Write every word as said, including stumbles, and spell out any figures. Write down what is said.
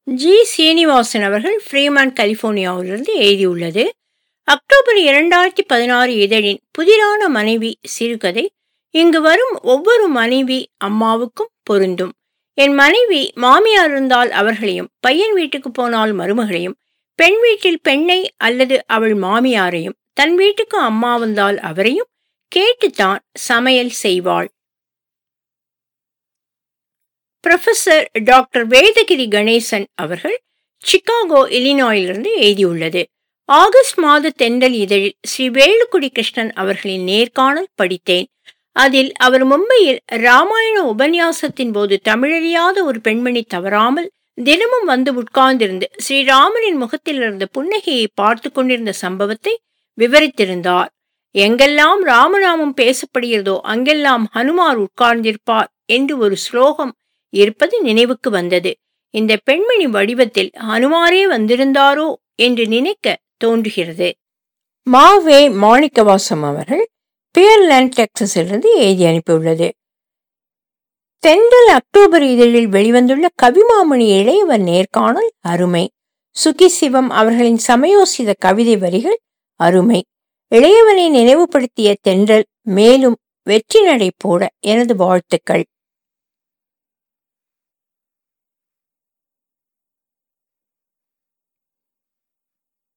G Srinivasan அவர்கள் Freeman கலிபோர்னியாவிலிருந்து எழுதியுள்ளது. October இரண்டாயிரத்தி பதினாறு இதழின் புதிரான மனைவி சிறுகதை. இங்கு வரும் ஒவ்வொரு மனைவி அம்மாவுக்கும் பொருந்தும். என் மனைவி மாமியார் இருந்தால் அவர்களையும், பையன் வீட்டுக்கு போனால் மருமகளையும், பெண் வீட்டில் பெண்ணை அல்லது அவள் மாமியாரையும், தன் வீட்டுக்கு அம்மா வந்தால் அவரையும் கேட்டுத்தான் சமையல் செய்வாள். புரொஃபசர் டாக்டர் வேதகிரி கணேசன் அவர்கள் சிகாகோ இலினாயிலிருந்து எழுதியுள்ளது. ஆகஸ்ட் மாத தென்றல் இதழில் ஸ்ரீ வேலுக்குடி கிருஷ்ணன் அவர்களின் நேர்காணல் படித்தேன். அதில் அவர் மும்பையில் ராமாயண உபன்யாசத்தின் போது தமிழறியாத ஒரு பெண்மணி தவறாமல் தினமும் வந்து உட்கார்ந்திருந்து ஸ்ரீராமனின் முகத்தில் இருந்த புன்னகையை பார்த்து கொண்டிருந்த சம்பவத்தை விவரித்திருந்தார். எங்கெல்லாம் ராமநாமம் பேசப்படுகிறதோ அங்கெல்லாம் ஹனுமார் உட்கார்ந்திருப்பார் என்று ஒரு ஸ்லோகம் இருப்பது நினைவுக்கு வந்தது. இந்த பெண்மணி வடிவத்தில் ஹனுமாரே வந்திருந்தாரோ என்று நினைக்க தோன்றுகிறது. மாவே மாணிக்கவாசம் அவர்கள் பியர்லேண்ட் டெக்சஸிலிருந்து எழுதி அனுப்பியுள்ளது. தென்றல் அக்டோபர் இதழில் வெளிவந்துள்ள கவிமாமணி இளையவர் நேர்காணல் அருமை. சுகி சிவம் அவர்களின் சமயோசித கவிதை வரிகள் அருமை. இளையவனை நினைவுபடுத்திய தென்றல் மேலும் வெற்றி நடை போட எனது வாழ்த்துக்கள்.